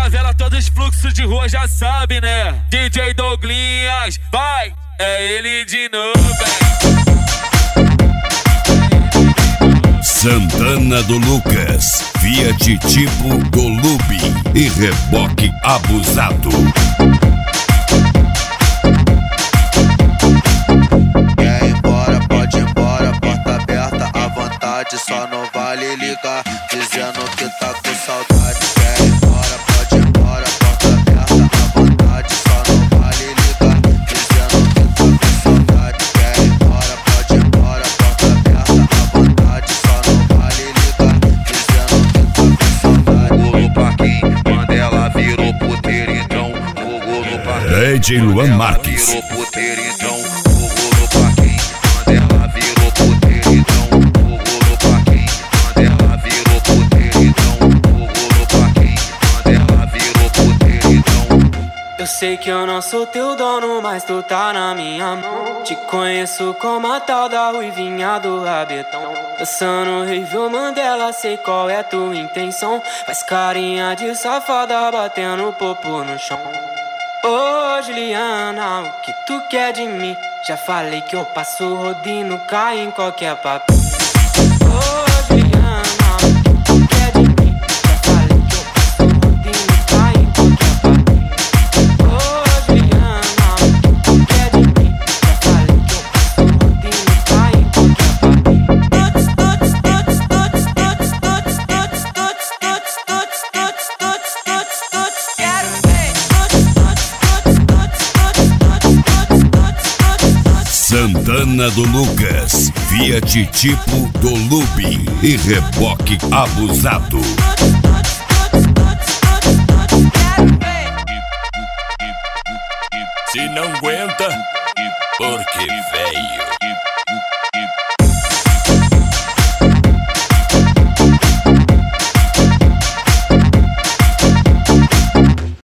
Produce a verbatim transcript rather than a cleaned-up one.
favela, todos os fluxos de rua já sabem, né? D J Douglinhas, vai, é ele de novo, hein? Santana do Lucas, Fiat tipo Golub e reboque abusado. Quer ir embora, pode ir embora, porta aberta à vontade, só não vale ligar, dizendo que tá com saudade. Quer ir embora, pode ir embora, porta aberta à vontade, só não vale ligar, dizendo que tá com saudade. Quer ir embora, pode ir embora, porta aberta à vontade, só não vale ligar, dizendo que tá com saudade. Fogo no parquinho, quando ela virou puteiro, então fogo no parquinho. D J Luan Marques. Virou puteiro, então fogo no parquinho, quando ela virou puteiro, então fogo no parquinho, quando ela virou puteiro, então fogo no parquinho, quando ela virou puteiro, então. Eu sei que eu não sou teu dono, mas tu tá na minha mão. Te conheço como a tal da ruivinha do rabetão. Dançando Review Mandela, sei qual é tua intenção. Faz carinha de safada, batendo popo no chão. Ô Juliana, o que tu quer de mim? Já falei que eu passo rodinho, cai em qualquer papel. Ô Juliana, o que tu quer de mim? Já falei que eu passo rodinho, cai em qualquer papel. Ô Juliana, o que tu quer de mim? Já falei que eu passo rodinho, cai em qualquer papel. Tots, tots, tots, tots, tots, tots, tots, tots, tots, tots, tots, tots, tots, tots, quero ver. Santana do Lucas, Fiat tipo Golub e reboque abusado. Se não aguenta, porque veio.